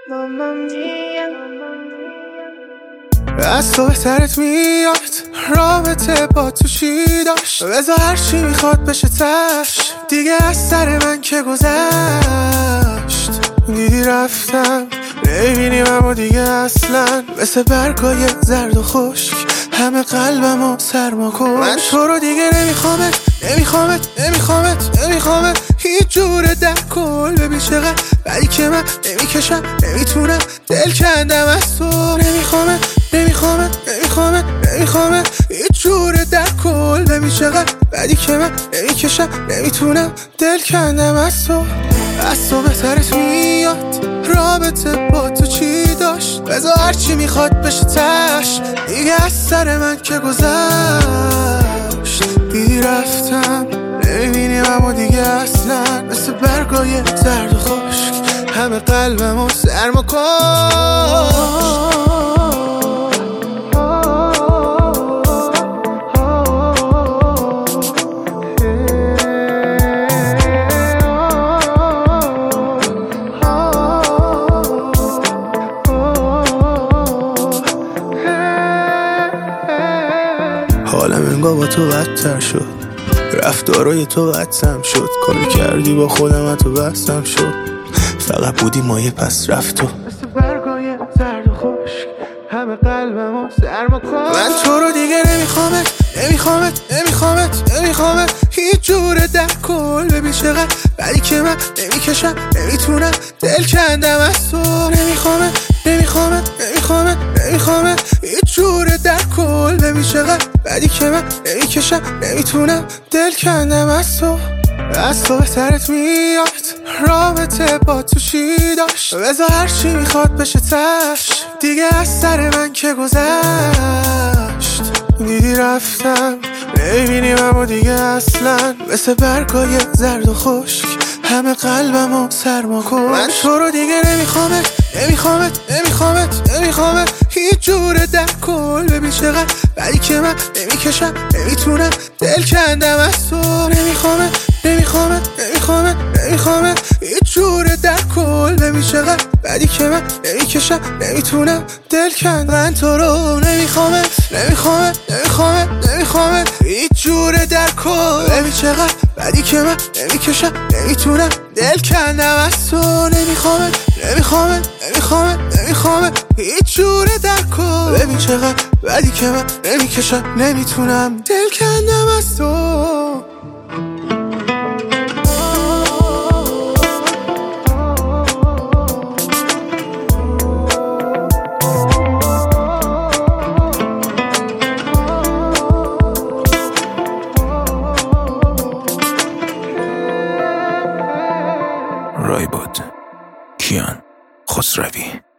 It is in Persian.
از تو بهترت میاد رابطه با تو چی داشت. بذار هرچی میخواد بشه تش دیگه از سر من که گذشت. دیدی رفتم نمیبینیم اما دیگه اصلا مثل برگای زرد و خشک همه قلبمو سرما کن. من تو رو دیگه نمیخوامت هیچ جوره در کل. ببین چقدر بدی که من نمیکشم نمیتونم دل کندم از تو. نمیخوامت هیچ جوره در کل. ببین چقدر بدی که من نمیکشم نمیتونم دل کندم از تو. از تو بهترت میاد رابطه با تو چی داشت. بذار هرچی میخواد بشه تش دیگه از سر من که گذشت. دیدی رفتم نمیبینیم اما دیگه اصلا مثل برگای زرد و خشک همه قلبمو سرما کشت. حالم انگار با تو بدتر شد، رفتارای تو بدتم شد، کاری کردی با خودم تو بستم شد. فقط بودی مایه پس رفت تو مثل برگای زرد و خشک همه قلبمو سرما کن. من تو رو دیگه نمیخوامت هیچ جوره در کل. ببین چقدر بدی که من نمیکشم نمیتونم دل کندم از تو. نمیخوامت هیچ جوره در کل. ببین چقدر بدی که من نمیکشم نمیتونم دل کندم از تو. از تو بهترت میاد رابطه با تو چی داشت. بذار هرچی میخواد بشه تش دیگه از سر من که گذشت. دیدی رفتم نمیبینیم اما دیگه اصلا مثل برگای زرد و خشک همه قلبمو سرما کن. من تو رو دیگه نمیخوامت هیچ جوره در کل. ببین چقدر بدی که من نمیکشم نمیتونم دل کندم از تو. نمیخوامت هیچ جوره در کل. ببین چقدر بدی که من نمیکشم نمیتونم دل کندم. من تو رو نمیخوامت هیچ جوره در کل. ببین چقدر بدی که من نمیکشم نمیتونم دل کندم از تو. نمیخوامت هیچ جوره در کل. ببین چقدر بدی که من نمیکشم نمیتونم دل کندم از تو. رایبود کیان خسروی.